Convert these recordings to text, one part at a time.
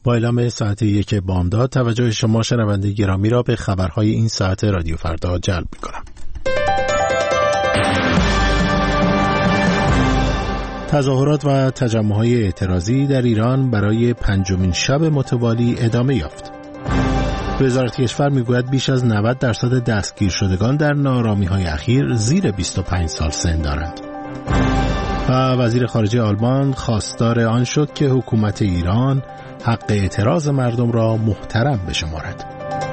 با اعلام ساعت 1 بامداد توجه شما شنونده گرامی را به خبرهای این ساعت رادیو فردا جلب می‌کنم. تظاهرات و تجمع‌های اعتراضی در ایران برای پنجمین شب متوالی ادامه یافت. وزارت کشور میگوید بیش از 90% دستگیر شدگان در ناآرامی‌های اخیر زیر 25 سال سن دارند. و وزیر خارجه آلمان خواستار آن شد که حکومت ایران حق اعتراض مردم را محترم بشمارد.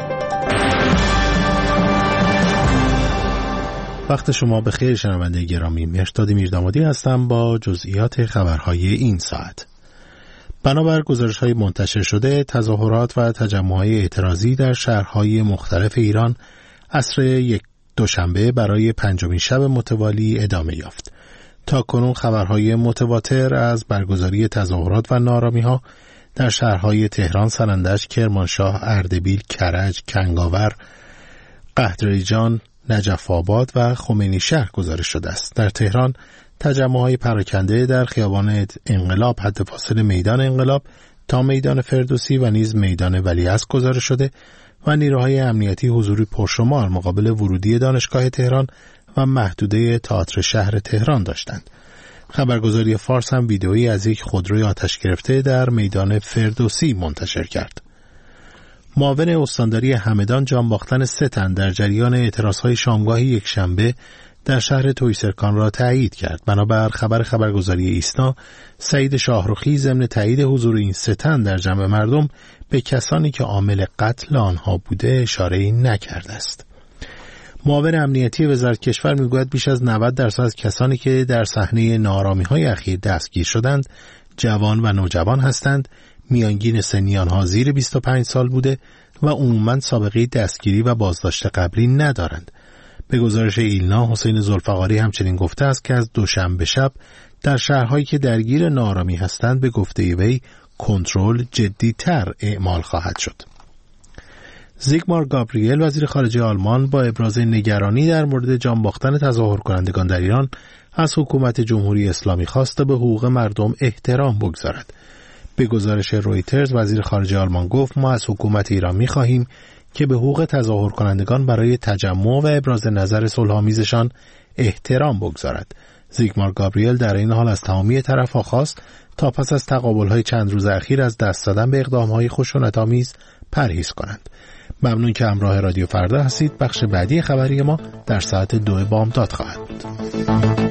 وقت شما بخیر شنونده گرامی، مهرداد میردامادی هستم با جزئیات خبرهای این ساعت. بنابر گزارش‌های منتشر شده، تظاهرات و تجمع‌های اعتراضی در شهرهای مختلف ایران عصر یک دوشنبه برای پنجمین شب متوالی ادامه یافت. تا کنون خبرهای متواتر از برگزاری تظاهرات و ناآرامی‌ها در شهرهای تهران، سنندج، کرمانشاه، اردبیل، کرج، کنگاور، قهدریجان، نجف آباد و خمینی شهر گزارش شده است. در تهران تجمع‌های پراکنده در خیابان انقلاب، حد فاصل میدان انقلاب تا میدان فردوسی و نیز میدان ولیعصر گزارش شده و نیروهای امنیتی حضوری پرشمار مقابل ورودی دانشگاه تهران و محدوده تئاتر شهر تهران داشتند. خبرگزاری فارس هم ویدئویی از یک خودروی آتش گرفته در میدان فردوسی منتشر کرد. معاون استانداری همدان جان باختن 3 تن در جریان اعتراضهای شامگاه یک شنبه در شهر تویسرکان را تایید کرد. بنابر خبرگزاری ایسنا، سعید شاهرخی ضمن تایید حضور این 3 تن در جمع مردم به کسانی که عامل قتل آنها بوده اشاره‌ای نکرده است. معاون امنیتی وزارت کشور میگوید بیش از 90% از کسانی که در صحنه ناآرامی‌های اخیر دستگیر شدند جوان و نوجوان هستند. میانگین سنی آنها زیر 25 سال بوده و عموماً سابقه دستگیری و بازداشت قبلی ندارند. به گزارش ایلنا، حسین ذوالفقاری همچنین گفته است که از دوشنبه شب در شهرهایی که درگیر ناآرامی هستند به گفته وی کنترل جدی‌تر اعمال خواهد شد. زیگمار گابریل وزیر خارجه آلمان با ابراز نگرانی در مورد جان باختن تظاهر کنندگان در ایران از حکومت جمهوری اسلامی خواسته به حقوق مردم احترام بگذارد. به گزارش رویترز وزیر خارجه آلمان گفت ما از حکومت ایران می‌خواهیم که به حقوق تظاهر کنندگان برای تجمع و ابراز نظر صلح‌آمیزشان احترام بگذارد. زیگمار گابریل در این حال از تمامی طرف‌ها خواست تا پس از تقابل‌های چند روز اخیر از دست دادن به اقدام‌های خشونت‌آمیز پرهیز کنند. ممنون که همراه رادیو فردا هستید. بخش بعدی خبری ما در ساعت 2 بامداد خواهد بود.